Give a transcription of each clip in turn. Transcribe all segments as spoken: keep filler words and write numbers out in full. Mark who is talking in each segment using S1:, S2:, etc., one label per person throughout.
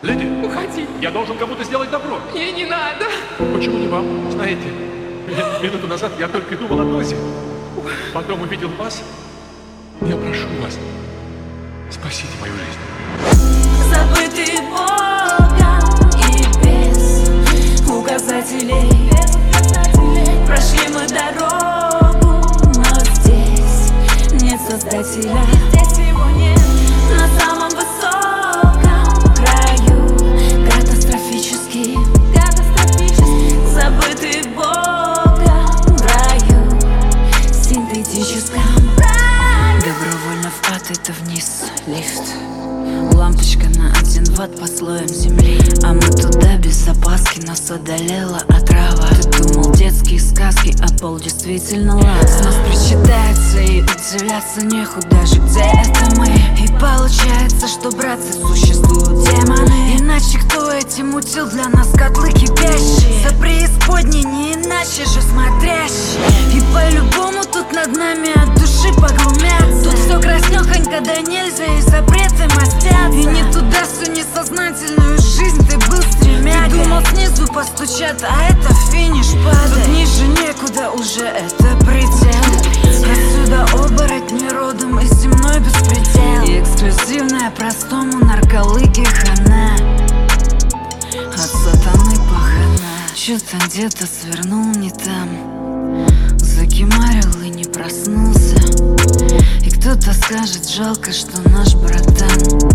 S1: Леди,
S2: Уходи.
S1: я должен кому-то сделать добро.
S2: Мне не надо.
S1: Почему не вам? Знаете, ми- минуту назад я только думал о Тозе. Потом увидел вас. Я прошу вас, спасите мою жизнь.
S3: Забытый Богом и без указателей, прошли мы дорогу, но здесь нет Создателя. Здесь его нет. На самом высоком краю, катастрофически, катастрофически забытый Богом в раю синтетическом. Добровольно впад это вниз лифт. Лампочка на один ватт под слоем земли. А мы туда без опаски, нас одолела отрава. Ты думал детские сказки, а пол действительно лава. С нас причитается и удивляться неху даже где это мы. И получается, что, братцы, существуют демоны. Иначе кто этим мутил для нас котлы кипящие? За преисподней не иначе же смотрящие. И по-любому тут над нами от души поглумятся. Тут все краснёхонько, да нельзя, и запреты мастятся. И не туда всю несознательную жизнь ты был стремяга. Ты думал снизу постучат, а это финиш падает. Тут ниже некуда уже, это предел. Отсюда оборотни родом из земной беспредел. И эксклюзивная простому нарколыге хана. От сатаны пахана. Чё-то где-то свернул не там, закимарил и не проснулся. И кто-то скажет, жалко, что наш братан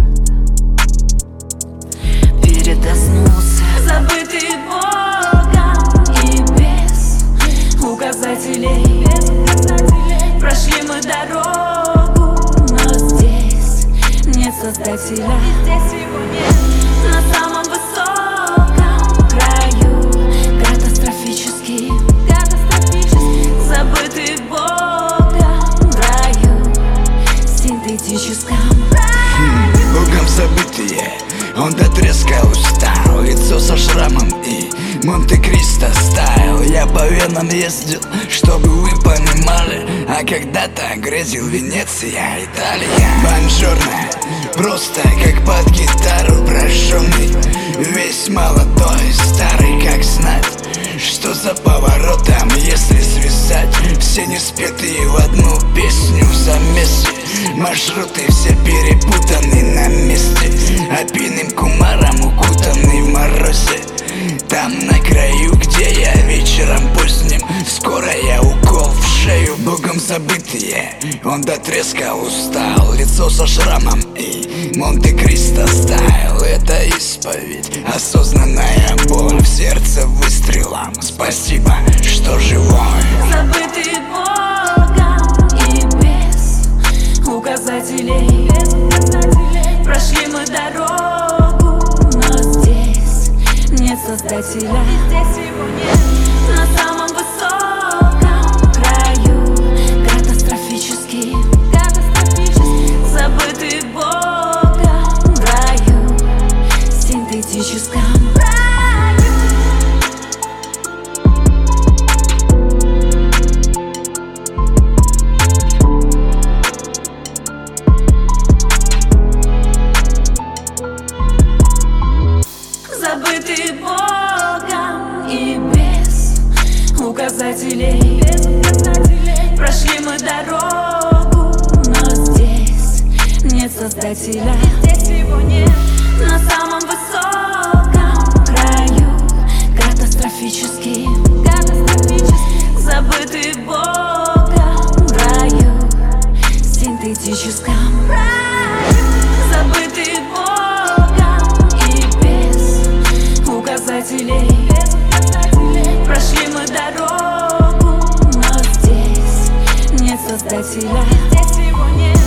S3: передоснулся. Забытый Богом и без указателей, прошли мы дорогу, но здесь нет Создателя. Здесь его нет. На самом высоком краю, катастрофически, катастрофически забытый Богом в раю синтетическом.
S4: Богом забытые, он до треска устал. Лицо со шрамом и Монте-Кристо стайл. Я по венам ездил, чтобы вы понимали. А когда-то грезил Венеция, Италия. Бонжорно, просто как под гитару прожженный. Весь молодой, старый, как знать, что за поворотом, если связать все неспетые в одну песню заместе. Маршруты все перепутаны на месте, опийным кумаром укутанный в морозе. Там на краю, где я вечером поздним, скоро я укол в шею. Богом забытые, он до треска устал. Лицо со шрамом и Монте-Кристо стайл. Это исповедь, осознанная боль в сердце выстрелом. Спасибо, что живой.
S3: Забытый Богом и без указателей, прошли мы дорогу, но здесь нет Создателя. Здесь его нет. На самом высоком краю, катастрофически, катастрофически забытый Богом в раю синтетическом. Забытый Богом и без указателей, прошли мы дорогу, но здесь нет Создателя. Здесь его нет. На самом высоком краю, катастрофически, катастрофически забытый Богом в раю синтетическом. Забытый Богом и без указателей, прошли мы дорогу, но здесь нет Создателя. Здесь его нет.